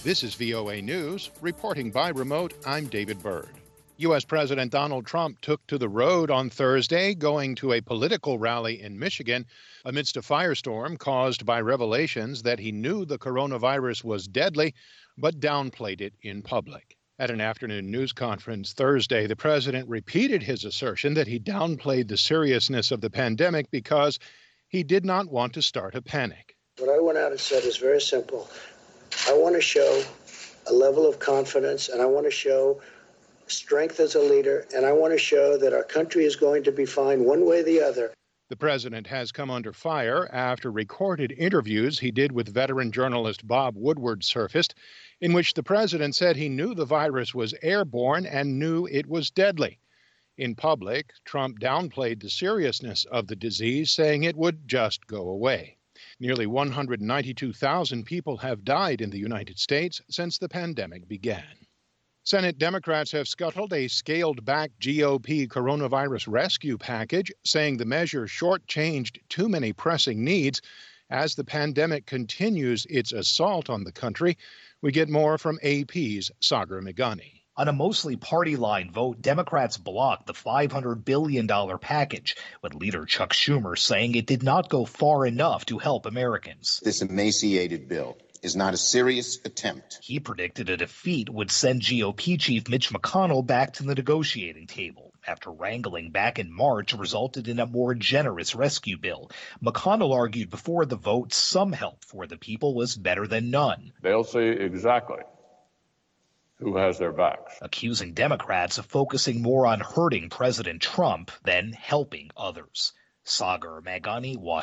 This is VOA News. Reporting by remote, I'm David Byrd. U.S. President Donald Trump took to the road on Thursday, going to a political rally in Michigan amidst a firestorm caused by revelations that he knew the coronavirus was deadly, but downplayed it in public. At an afternoon news conference Thursday, the president repeated his assertion that he downplayed the seriousness of the pandemic because he did not want to start a panic. What I went out and said is very simple. I want to show a level of confidence, and I want to show strength as a leader, and I want to show that our country is going to be fine one way or the other. The president has come under fire after recorded interviews he did with veteran journalist Bob Woodward surfaced, in which the president said he knew the virus was airborne and knew it was deadly. In public, Trump downplayed the seriousness of the disease, saying it would just go away. Nearly 192,000 people have died in the United States since the pandemic began. Senate Democrats have scuttled a scaled-back GOP coronavirus rescue package, saying the measure shortchanged too many pressing needs as the pandemic continues its assault on the country. We get more from AP's Sagar Meghani. On a mostly party-line vote, Democrats blocked the $500 billion package, with leader Chuck Schumer saying it did not go far enough to help Americans. This emaciated bill is not a serious attempt. He predicted a defeat would send GOP Chief Mitch McConnell back to the negotiating table after wrangling back in March resulted in a more generous rescue bill. McConnell argued before the vote some help for the people was better than none. They'll see exactly who has their backs, accusing Democrats of focusing more on hurting President Trump than helping others. Sagar Meghani, Washington.